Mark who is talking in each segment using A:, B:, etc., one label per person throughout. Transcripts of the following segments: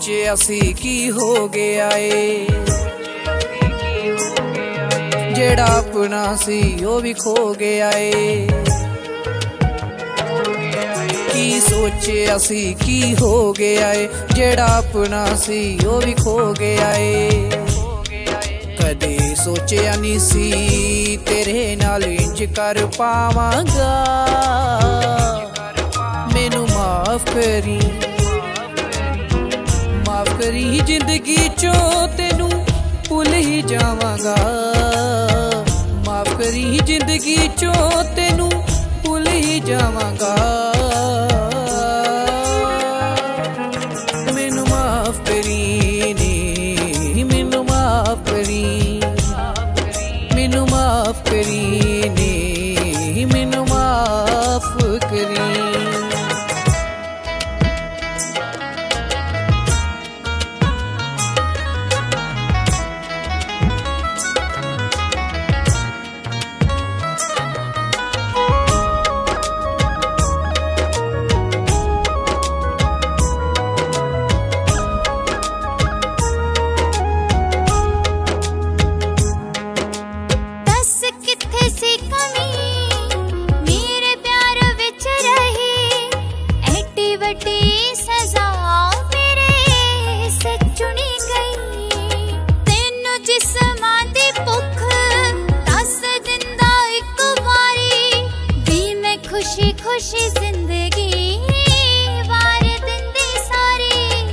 A: सोचे असी की हो गया ए, जेड़ा अपना सी ओ भी खो गया ए। की सोचे असी की हो गया ए, जेड़ा अपना सी ओ भी खो गया ए। कदे सोचिया नहीं सी तेरे नाल इंज कर पावांगा, मैनू माफ करी जिंदगी चो तेनू भुल ही जावांगा। माफ करी जिंदगी चो तेनू भुल ही जावांगा। मैनू माफ करी नी, मैनू माफ करी, मैनू माफ करी नी, मैनू माफ करी।
B: खुशी खुशी जिंदगी वार दिंदी सारी,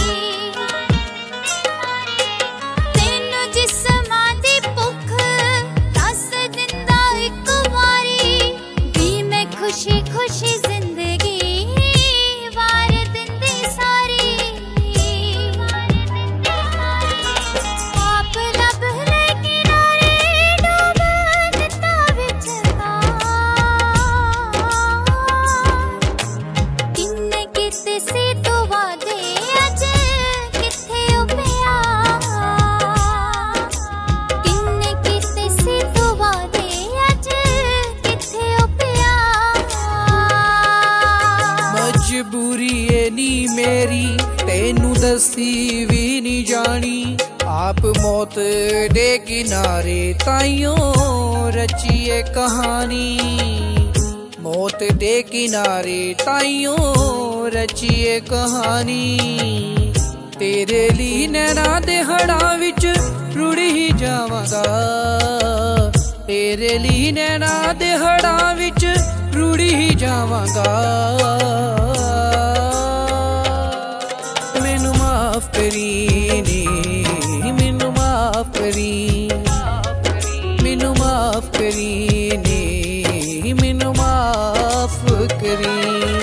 B: तेनू जिस्मां दी भुख दस दिंदा इक वारी, भी मैं खुशी खुशी जिंदगी वार दिंदी सारी। आप लब ले किनारे डूब दिता विच
A: मजबूरी ए नी मेरी तेनू दसी भी नहीं जानी, आप मौत दे किनारे ताइयों रचिए कहानी। मौत दे किनारे ताइयों रचिए कहानी, तेरे लिए नैना दे हड़ा विच रुड़ी ही जावांगा। तेरे लिए नैना दे हड़ा विच रुड़ी ही जावांगा। मैनू माफ करी नी, मैनू माफ करी, मैनू माफ करी नी, मैनू माफ करी।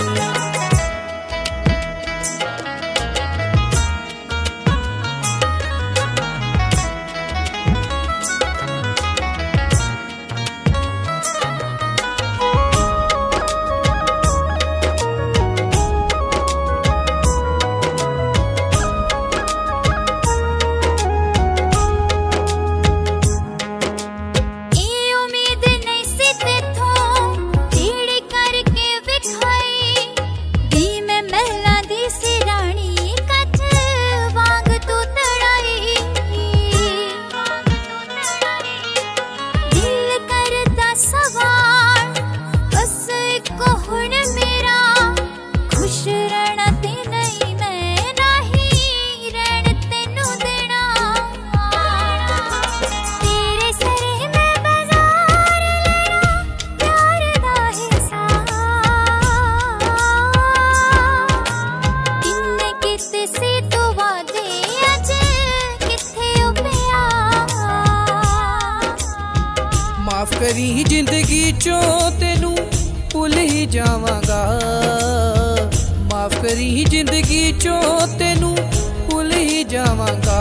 A: माफ करी जिंदगी चो तेनू भुल ही जावांगा। माफ करी जिंदगी चो तेनू भुल ही जावांगा।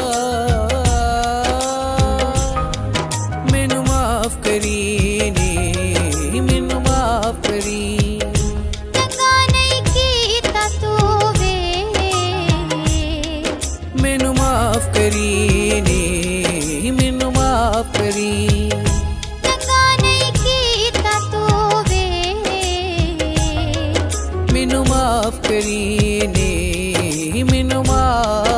A: मैनू माफ करी नी, मैनू माफ करी।
B: चंगा नहीं कीता तू वे,
A: मैनू माफ करी नी, मैनू माफ करी। मैनू माफ करी ने। ही मैनू मार